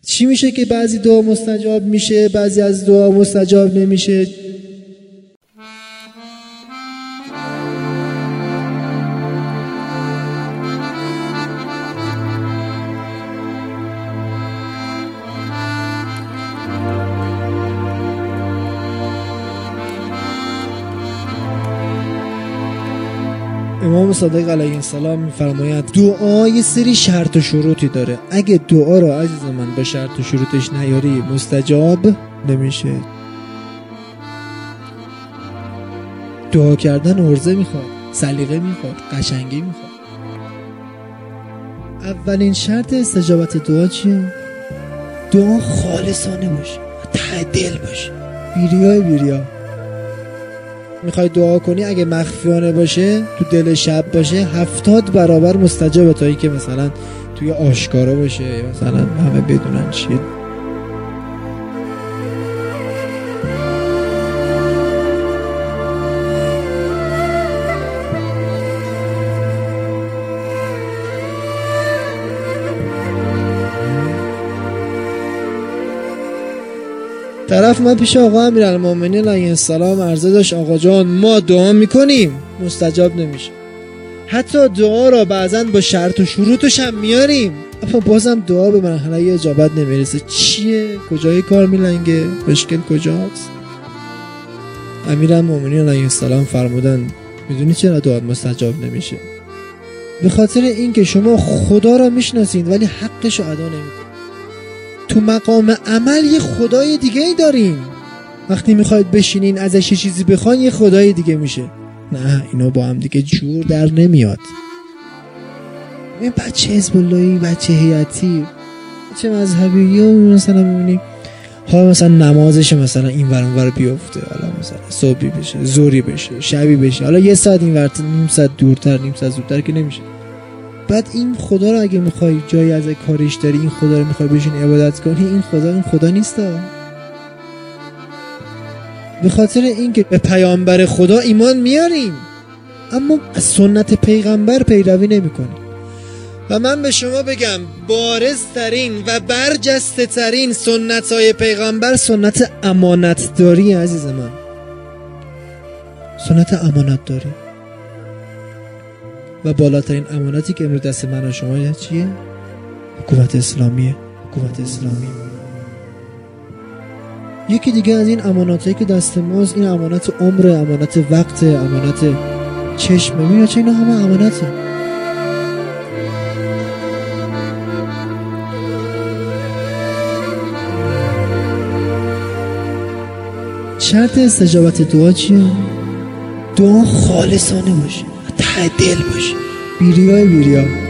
چی میشه که بعضی دعا مستجاب میشه، بعضی از دعا مستجاب نمیشه؟ امام صادق علیه السلام میفرماید دعا یه سری شرط و شروطی داره، اگه دعا رو عزیز من با شرط و شروطش نیاری مستجاب نمیشه. دعا کردن عرضه میخواد، سلیقه میخواد، قشنگی میخواد. اولین شرط استجابت دعا چیه؟ دعا خالصانه باشه، ته دل باشه، بیریا. میخوای دعا کنی اگه مخفیانه باشه، تو دل شب باشه، 70 برابر مستجابه تا این که مثلا توی آشکارا باشه یا مثلا همه بدونن چیه. طرف من پیش آقا امیرالمومنین علیه السلام عرضه داشت آقا جان ما دعا میکنیم مستجاب نمیشه، حتی دعا را بعضن با شرط و شروطش هم میاریم اما بازم دعا به مرحله اجابت نمیرسه. چیه؟ کجای کار میلنگه؟ مشکل کجاست؟ امیرالمومنین علیه السلام فرمودن میدونی چرا دعا مستجاب نمیشه؟ به خاطر اینکه شما خدا را میشناسید ولی حقش رو ادا نمیکنید. تو مقام عمل یه خدای دیگه ای دارین، وقتی میخواید بشینین ازش یه چیزی بخواین یه خدای دیگه میشه. نه اینا با هم دیگه جور در نمیاد. این بچه حزب اللهی، بچه هیئتی، بچه مذهبی یا مثلا میبینیم حالا مثلا نمازش مثلا این ور اون ور بیفته، حالا مثلا صبحی بشه، ظهری بشه، شبی بشه، حالا یه ساعت این ور نیم ساعت دورتر، نیم ساعت زودتر که نمیشه. بعد این خدا رو اگه میخوای جایی از کاریش داری، این خدا رو میخوای بشین عبادت کنی، این خدا نیست. به خاطر اینکه به پیامبر خدا ایمان میاریم اما از سنت پیغمبر پیروی نمیکنیم. و من به شما بگم بارزترین و برجسته ترین سنت های پیغمبر سنت امانت داری. عزیز من سنت امانت داری و بالاترین امانتی که امروز دست من و شما چیه؟ حکومت اسلامیه. حکومت اسلامی یکی دیگه از این اماناتی که دست ماست، این امانت عمر، امانت وقت، امانت چشم. ببین چه اینا همه امانته. شرط استجابت دعا چیه؟ دعا خالصانه باشه، ته دل باشه، بیریا.